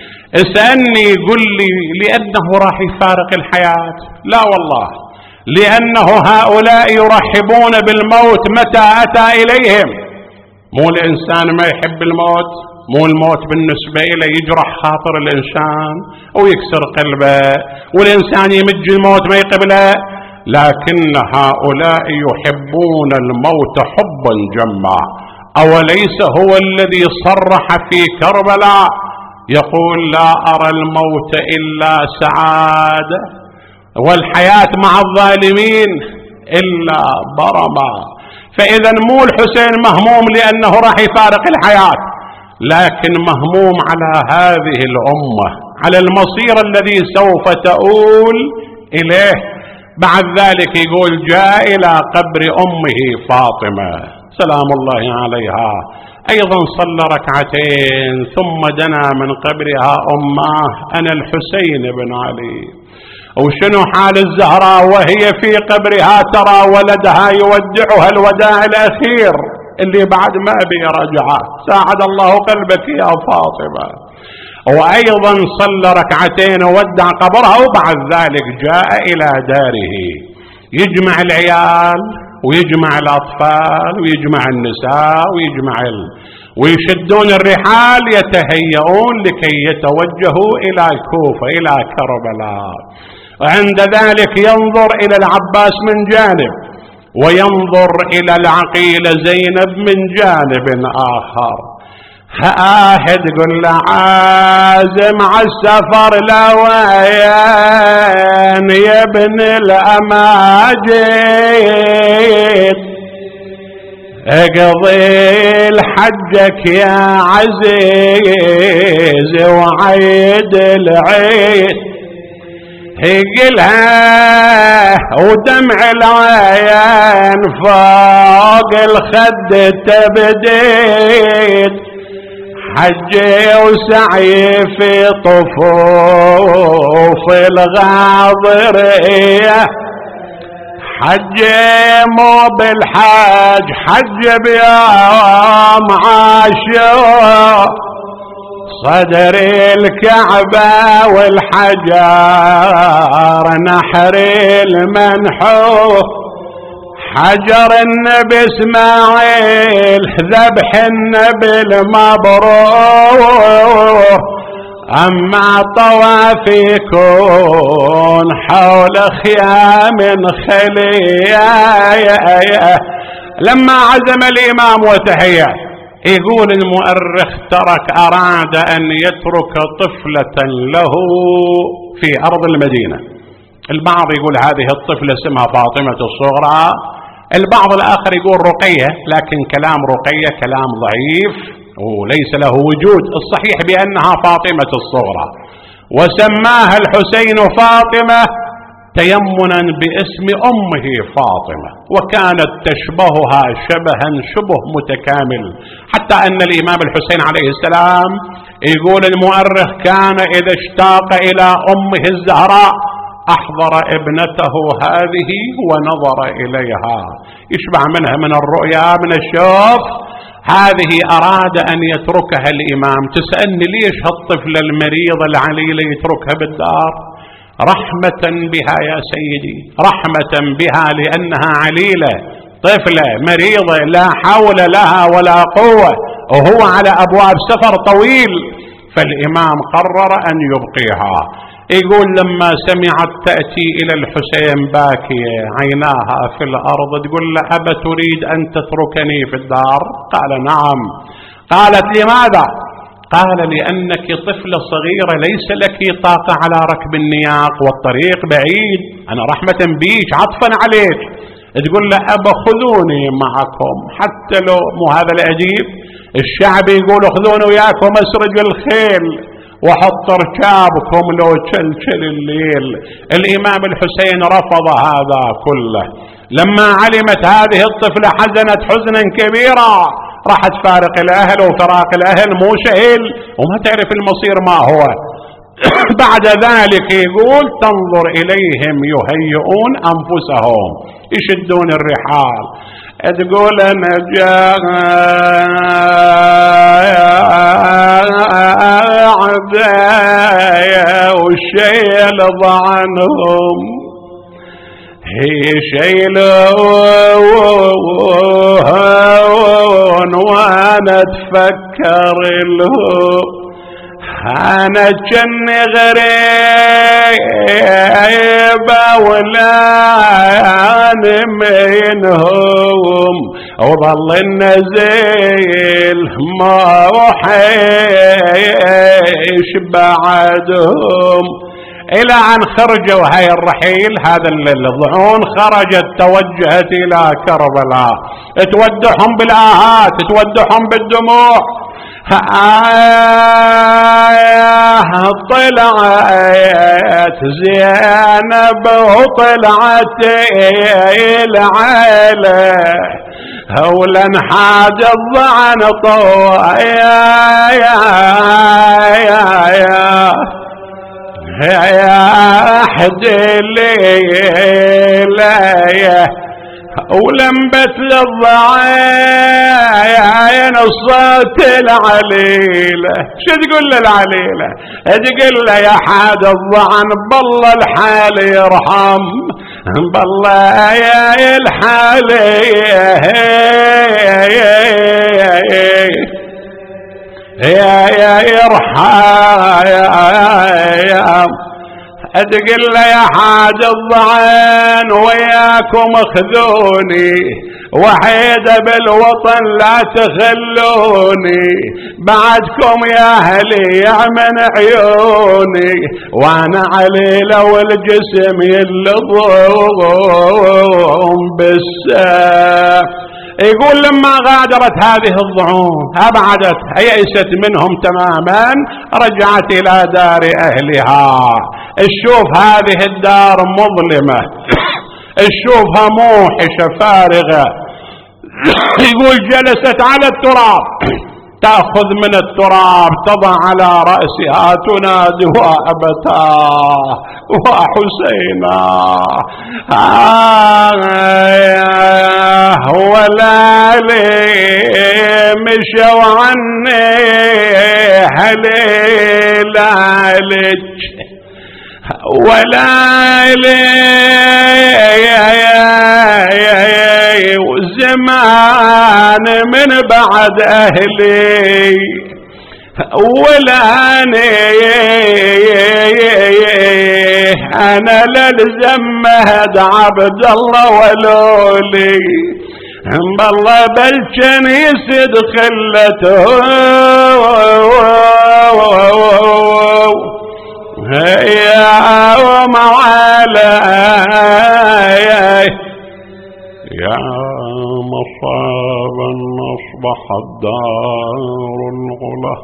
اسألني قل لي لأنه راح يفارق الحياة؟ لا والله، لأنه هؤلاء يرحبون بالموت متى أتى إليهم. مو الإنسان ما يحب الموت، مو الموت بالنسبة إليه يجرح خاطر الإنسان ويكسر قلبه، والإنسان يمج الموت ما يقبله، لكن هؤلاء يحبون الموت حبا جما. أوليس هو الذي صرح في كربلاء يقول لا أرى الموت إلا سعادة والحياة مع الظالمين إلا برما. فإذا مو الحسين مهموم لأنه راح يفارق الحياة، لكن مهموم على هذه الأمة، على المصير الذي سوف تؤول إليه. بعد ذلك يقول جاء إلى قبر أمه فاطمة سلام الله عليها، أيضا صلى ركعتين ثم دنا من قبرها أمه أنا الحسين بن علي. وشنو حال الزهراء وهي في قبرها ترى ولدها يودعها الوداع الأخير اللي بعد ما أبي رجعه، ساعد الله قلبك يا فاطمة. وأيضا صلى ركعتين وودع قبرها، وبعد ذلك جاء إلى داره يجمع العيال ويجمع الأطفال ويجمع النساء ويجمع ال... ويشدون الرحال يتهيئون لكي يتوجهوا إلى الكوفة إلى كربلاء. وعند ذلك ينظر إلى العباس من جانب وينظر إلى العقيلة زينب من جانب آخر. هاهد قل له عازم عالسفر لوين يا ابن الأماجد، اقضي لحجك يا عزيز وعيد العيد. هيقلها ودمع العين فوق الخد تبديد، حجي وسعي في طفوف الغاضرية، حجي مو بالحج حج بيوم عاشور، صدر الكعبة والحجر نحر المنحور، حجر النبي اسماعيل ذبح النبي المبرور، اما طواف يكون حول خيام خليه. لما عزم الامام وتهيأ يقول المؤرخ ترك اراد ان يترك طفلة له في ارض المدينة. البعض يقول هذه الطفلة اسمها فاطمة الصغرى، البعض الآخر يقول رقية، لكن كلام رقية كلام ضعيف وليس له وجود. الصحيح بأنها فاطمة الصغرى، وسماها الحسين فاطمة تيمنا باسم أمه فاطمة، وكانت تشبهها شبها شبه متكامل، حتى أن الإمام الحسين عليه السلام يقول المؤرخ كان إذا اشتاق إلى أمه الزهراء أحضر ابنته هذه ونظر إليها، يشبع منها من الرؤيا من الشوف. هذه أراد أن يتركها الإمام. تسألني ليش هالطفلة المريضة العليلة يتركها بالدار؟ رحمة بها يا سيدي، رحمة بها، لأنها عليلة طفلة مريضة لا حول لها ولا قوة، وهو على أبواب سفر طويل، فالإمام قرر أن يبقيها. يقول لما سمعت تأتي إلى الحسين باكية عيناها في الأرض تقول له أبا تريد أن تتركني في الدار؟ قال نعم. قالت لماذا؟ قال لأنك طفلة صغيرة ليس لك طاقة على ركب النياق والطريق بعيد، أنا رحمة بيك عطفا عليك. تقول له أبا خذوني معكم حتى لو مو هذا الأديب الشعب يقول خذوني وياكم أسرج الخيل وحط ركابكم لو تشلشل الليل. الإمام الحسين رفض هذا كله. لما علمت هذه الطفلة حزنت حزنا كبيرا، راح تفارق الأهل، وفراق الأهل مو سهل وما تعرف المصير ما هو. بعد ذلك يقول تنظر إليهم يهيئون أنفسهم يشدون الرحال. تقول أنا جاء عدايا والشيل ضعنهم هي شيلون وانا اتفكر له انا جني غريبة ولا انا منهم وظل النزيل ما وحيش بعدهم إلى أن خرجوا هاي الرحيل. هذا الضعون خرجت توجهت إلى كربلاء تودحهم بالآهات تودحهم بالدموع. طلعت زينب وطلعت العيلة هولا حاج الضعن طوى يا يا يا يا يا أحد الليلة ولمبت للضعين الصوت العليلة. شو تقول للعليلة؟ تقول له يا حاد الضعن بالله الحال يرحم بالله يا الحال يا يا يرحم يا أتقل يا حاج الضعين وياكم اخذوني وحيد بالوطن لا تخلوني بعدكم يا أهلي من عيوني وانا عليلة والجسم يلضم بالسيف. يقول لما غادرت هذه الضعون أبعدت أيأست منهم تماما رجعت إلى دار أهلها. الشوف هذه الدار مظلمة الشوفها موحشة فارغة. يقول جلست على التراب تأخذ من التراب تضع على رأسها تنادي وأبتاه وحسينا آه ولا لي مشوا عني هليل عليك ولا لي وزمان من بعد أهلي ولا أنا للزمهد عبد الله ولولي بالله بلشن يسد خلته يا ومعالاي يا مصاب أصبح الدار الغلا.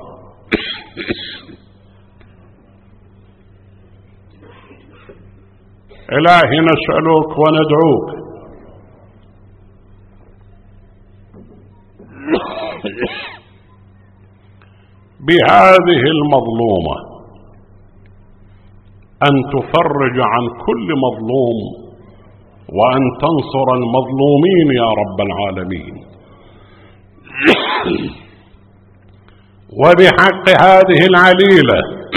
إلهي نسألك وندعوك بهذه المظلومة أن تفرج عن كل مظلوم وأن تنصر المظلومين يا رب العالمين. وبحق هذه العليلة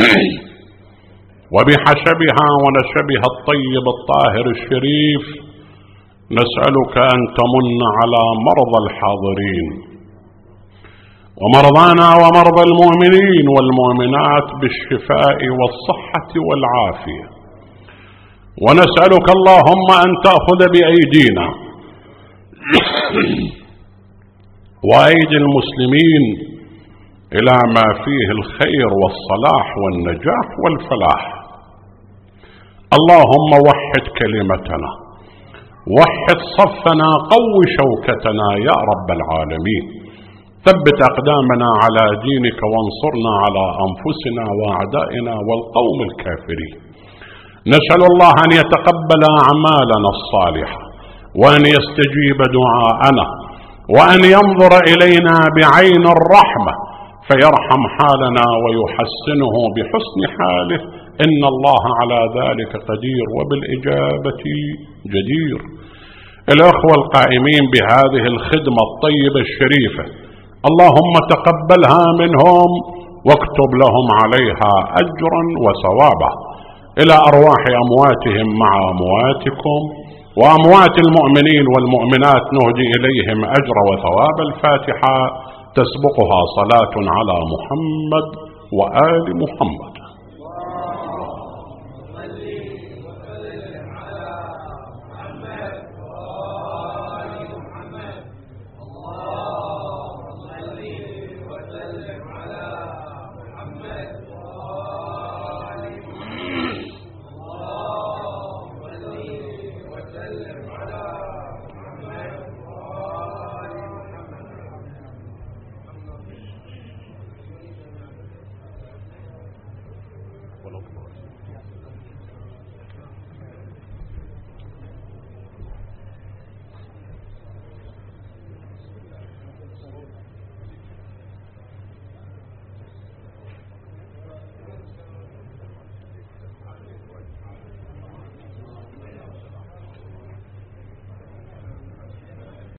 وبحسبها ونسبها الطيب الطاهر الشريف نسألك أن تمن على مرضى الحاضرين ومرضانا ومرضى المؤمنين والمؤمنات بالشفاء والصحة والعافية. ونسألك اللهم أن تأخذ بأيدينا وأيدي المسلمين إلى ما فيه الخير والصلاح والنجاح والفلاح. اللهم وحد كلمتنا، وحد صفنا، قو شوكتنا يا رب العالمين. ثبت أقدامنا على دينك وانصرنا على أنفسنا وأعدائنا والقوم الكافرين. نسأل الله أن يتقبل أعمالنا الصالحة، وأن يستجيب دعاءنا، وأن ينظر إلينا بعين الرحمة فيرحم حالنا ويحسنه بحسن حاله، إن الله على ذلك قدير وبالإجابة جدير. الأخوة القائمين بهذه الخدمة الطيبة الشريفة، اللهم تقبلها منهم واكتب لهم عليها أجرا وثوابا. إلى أرواح أمواتهم مع أمواتكم، وأموات المؤمنين والمؤمنات نهدي إليهم أجر وثواب الفاتحة تسبقها صلاة على محمد وآل محمد.